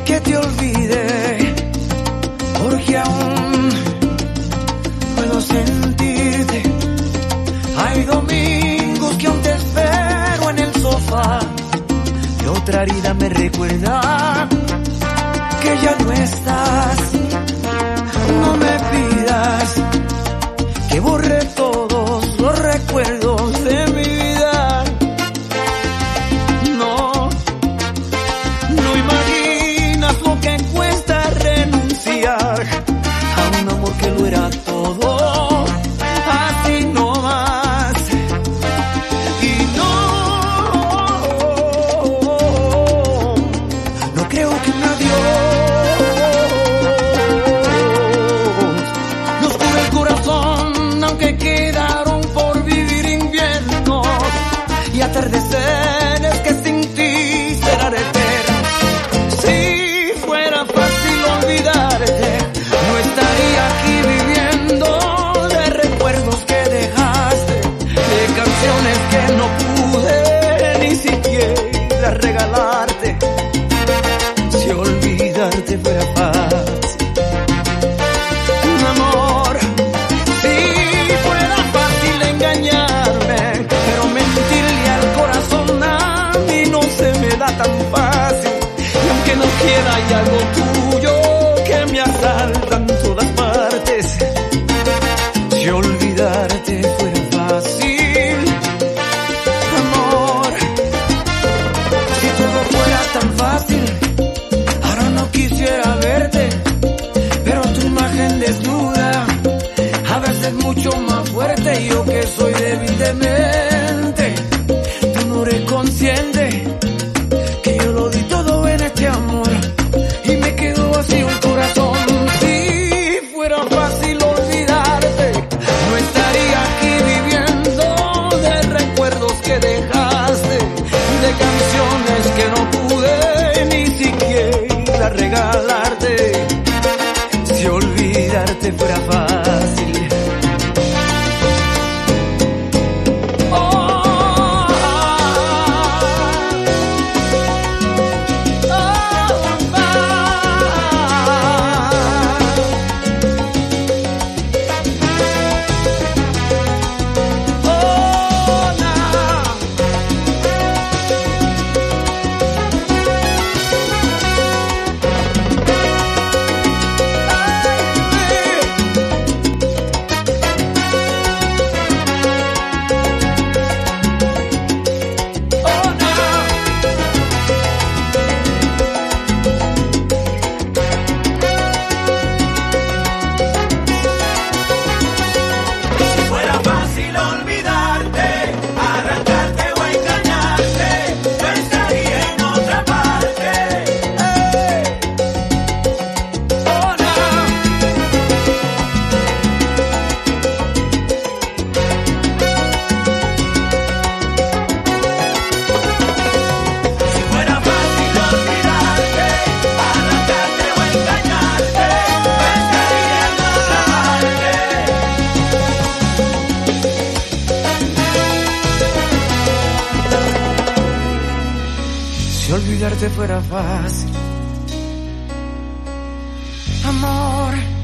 que te olvide, porque aún puedo sentirte. Hay domingos que aún te espero en el sofá y otra herida me recuerda que ya no estás. No me pidas que borre todos los recuerdos de mi vida. No, no imaginas lo que cuesta renunciar a un amor que lo era todo, así no más. Y no creo que un adiós nos cure el corazón, aunque quedaron por vivir inviernos y atardeceres que sin ti serán eternos. Si fuera fácil olvidarte, no estaría aquí viviendo de recuerdos que dejaste, de canciones que no pude ni siquiera regalarte. Si olvidarte fuera fácil, amor, si fuera fácil engañarme, pero mentirle al corazón a mí no se me da tan fácil. Y aunque no quiera, hay algo tuyo que me asalta en todas partes. Si olvidarte fuera fácil, amor, si todo fuera tan fácil, ahora no quisiera verte, pero tu imagen desnuda a veces mucho más fuerte. Yo que soy débil de mente, tú no eres consciente que yo lo di todo en este amor y me quedo vacío el corazón. Si fuera fácil olvidarte, no estaría aquí viviendo de recuerdos que dejaste, de canciones que no pude ni siquiera regalarte. Si olvidarte fuera fácil, si olvidarte fuera fácil, amor.